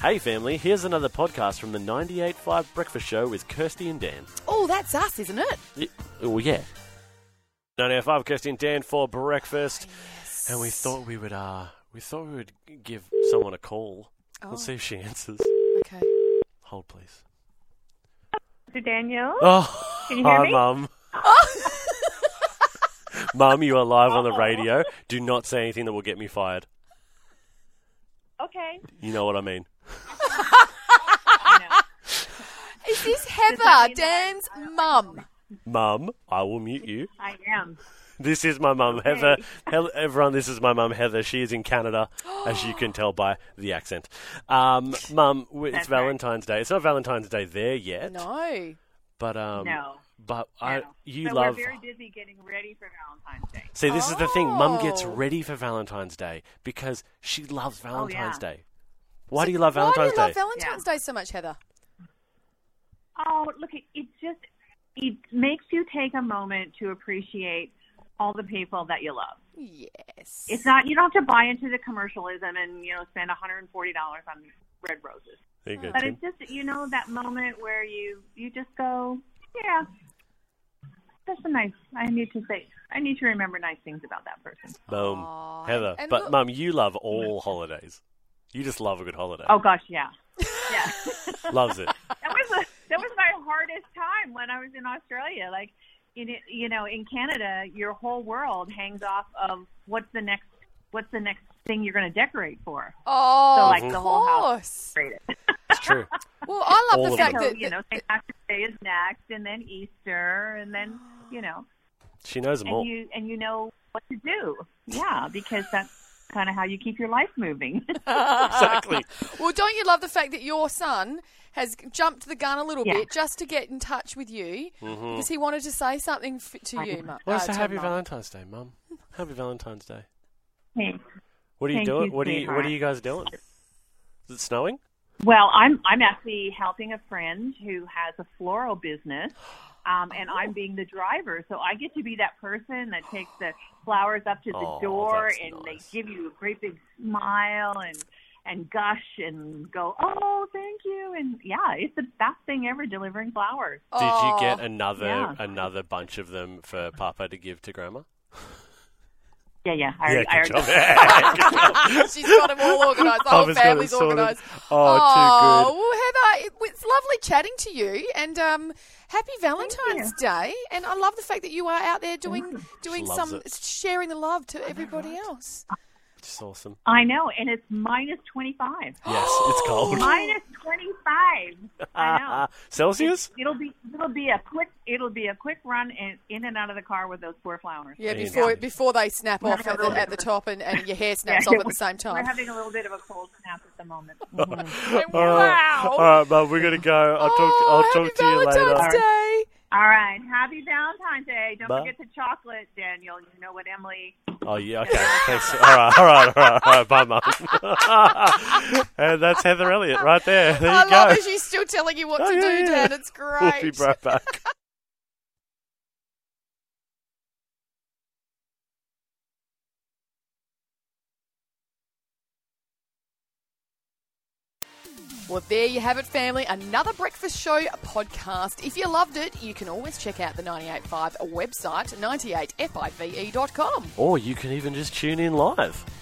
Hey family, here's another podcast from the 98.5 Breakfast Show with Kirsty and Dan. Oh, that's us, isn't it? Oh yeah. 98.5 Kirsty and Dan for breakfast. Yes. And we thought we would give someone a call. Oh. Let's see if she answers. Okay. Hold please. Mr. Daniel? Oh, Can you hear hi me? Mum. Mum, you are live on the radio. Do not say anything that will get me fired. Okay. You know what I mean. I know. Is this Does Heather, that mean Dan's mum? Mum, I will mute you. I am. This is my mum, Okay. Heather. Everyone, this is my mum, Heather. She is in Canada, as you can tell by the accent. Mum, it's That's right. Valentine's Day. It's not Valentine's Day there yet, No. but No. but no. you so love. we're very busy getting ready for Valentine's Day. See, this is the thing. Mum gets Oh. ready for Valentine's Day because she loves Valentine's yeah. Day. Why do you love Valentine's Why do you Day? love Valentine's Day so much, Heather? Oh, look, it makes you take a moment to appreciate all the people that you love. Yes. It's not, you don't have to buy into the commercialism and, spend $140 on red roses. There you go, But Tim. it's just, that moment where you just go, yeah, that's a nice, I need to remember nice things about that person. Boom. Aw, Heather. and But look- Mum, you love all holidays. You just love a good holiday. Oh gosh, yeah. Yeah. Loves it. That was my hardest time when I was in Australia. Like, in Canada, your whole world hangs off of what's the next thing you're going to decorate for. Oh, So, like, of the whole house. course. Decorate it. It's true. Well, I love All the of fact them. So, that, St. Patrick's Day is next, and then Easter, and then She knows them all. and you know what to do. Yeah, because that's kind of how you keep your life moving. Exactly. Well, don't you love the fact that your son has jumped the gun a little Yeah. bit just to get in touch with you because he wanted to say something to you, Mum? Well, so happy Mum. Valentine's Day, Mum. Happy Valentine's Day. Thanks. What are you Thank doing? you, What are sweetheart. you guys doing? Is it snowing? Well, I'm actually helping a friend who has a floral business, and I'm being the driver. So I get to be that person that takes the flowers up to the Oh, door, that's and nice. they give you a great big smile and gush and go, oh, thank you. And yeah, it's the best thing ever, delivering flowers. Did you Oh, get yeah. another bunch of them for Papa to give to Grandma? Yeah. I already good job. She's got them all organised. The I whole was gonna family's sort of- organised. Oh, Well, Heather, it's lovely chatting to you, and happy Valentine's Day. And I love the fact that you are out there doing loves some it. sharing the love to everybody else. Just awesome. I know, and it's minus 25. Yes, it's cold. Minus 25. I know. Celsius? It'll be a quick run in and out of the car with those poor flowers. Yeah, Yeah. before they snap off at the top and your hair snaps off at the same We're time. having a little bit of a cold snap at the moment. Mhm. Wow! All right, Mum, we're gonna go. I'll talk happy to you later. Valentine's Day. All right, happy Valentine's Day. Don't Bye. forget the chocolate, Daniel. You know what Emily. Oh yeah, okay. Thanks. All right. Bye, Mum. And that's Heather Elliott right there. There I you love go. it. She's still telling you what Oh, to yeah, do, yeah. Dan. It's great. We'll be right back. Well, there you have it, family. Another Breakfast Show podcast. If you loved it, you can always check out the 98.5 website, 98five.com. Or you can even just tune in live.